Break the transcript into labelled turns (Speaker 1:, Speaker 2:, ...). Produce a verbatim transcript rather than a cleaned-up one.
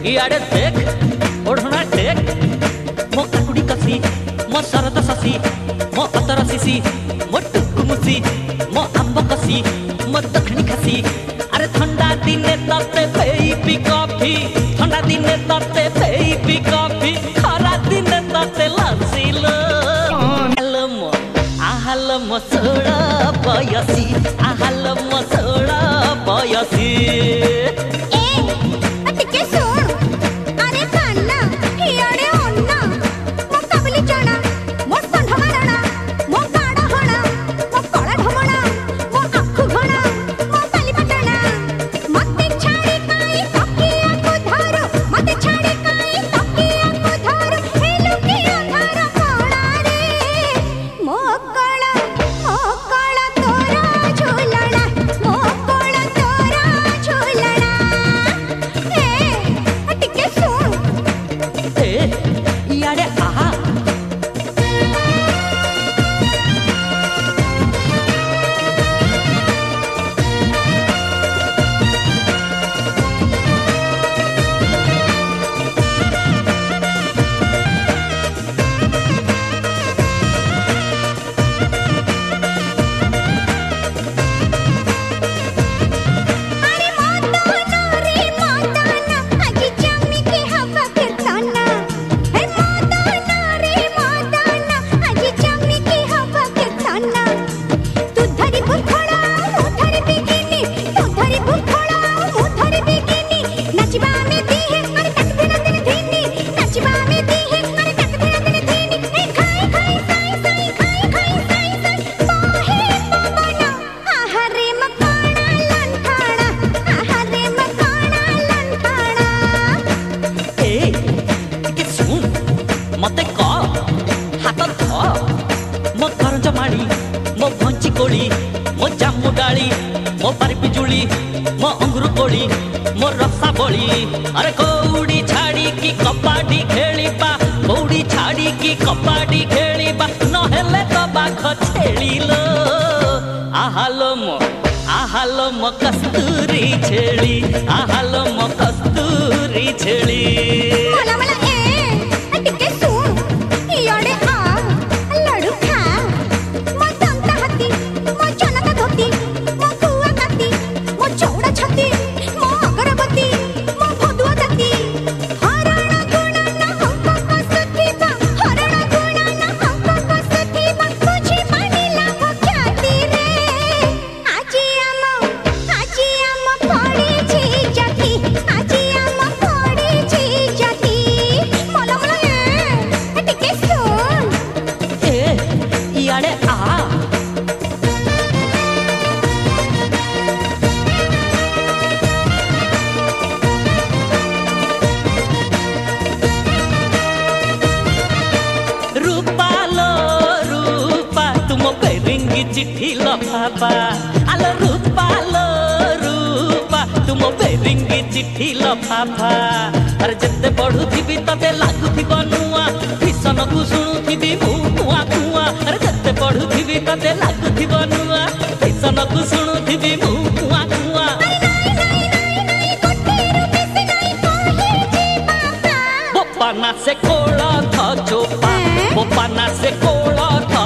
Speaker 1: इआड़े देख ओढ़ना टेक मो काकुड़ी कसी मो शरद शशि मो अतर शिशि मो टुकुमुसी मो आंब कसी मो दक्षिणी खासी अरे ठंडा दिने तते बेबी कॉफी ठंडा दिने तते बेबी कॉफी खरा दिने तते लस्सी लो आहालो मो आहालो मो सोड़ा बयसी आहालो मो सोड़ा बयसी मते क हाथ ध मो करंज माड़ी मो भंची कोड़ी मो जामु डाली मो पारी पिजुली मो अंगुर कोड़ी मो रसा बड़ी अरे कौड़ी छाड़ी की कपाटी खेलिबा कौड़ी छाड़ी की कपाटी खेलिबा नहेले तो बाख छेलिलो आहालो मो आहालो मो कस्तूरी छेली आहालो मो कस्तूरी छेली चिट्ठी लफाफा आलो रूपा लो रूपा तुम बेरिंगी चिट्ठी लफाफा अरे जते पढ़ू थी तते लागू थी नुआ भीषण को शुणु थी मुआ कुआ अरे जते पढ़ू थी तते लागू थी नुआ भीषण को शुणु थी मुआ कुआ बोपाना से कोला था चोपा बोपाना से कोला था